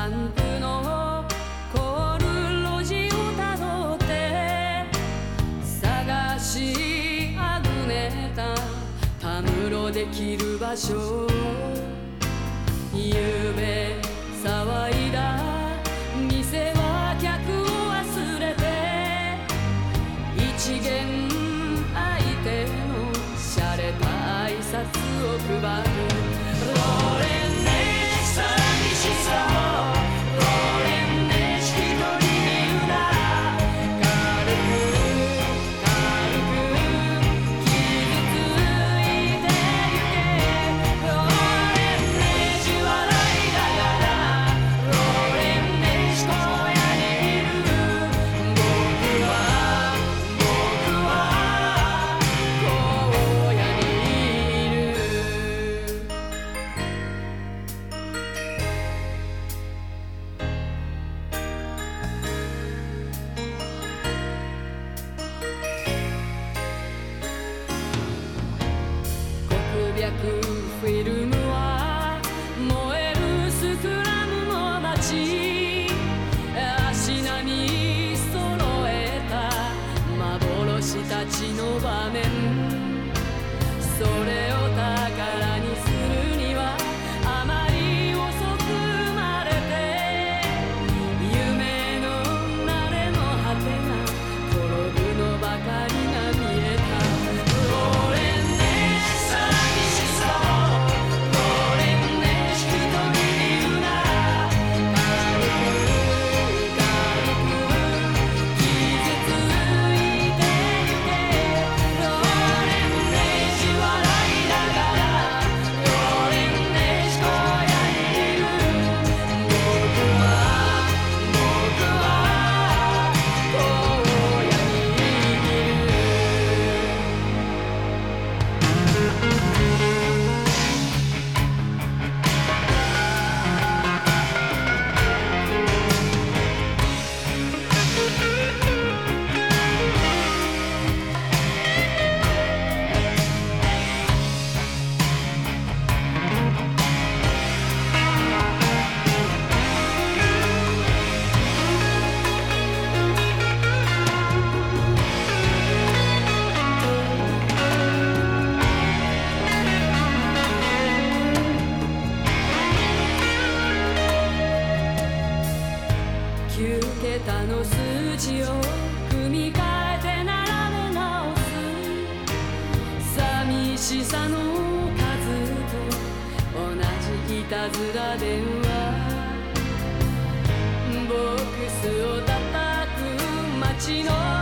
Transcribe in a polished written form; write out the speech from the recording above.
ランプの凍る路地をたどって探しあぐねたたむろできる場所、ゆうべ騒いだ店は客を忘れて一元相手の洒落た挨拶を配る。ローレンネ寂しさをローレンネ一人に言うなら軽く軽く傷ついてゆけ。ローレンネ笑いながらローレンネ荒野にいる。僕は荒野にいる。黒白フィルムは燃えるスクラムの街、足並み揃えた幻たちの場面、それを宝にするにはあまり遅く生まれて、夢の慣れの果てが転ぶのばかりが見えた。ローレンネ寂しさをローレンネ一人に言うなら軽く軽く傷ついてゆけ。ローレンネ笑いながらローレンネ荒野にいる。僕は荒野にいる。9桁の数字を組み替えて並べ直す。寂しさの数と同じいたずら電話、ボックスを叩く街の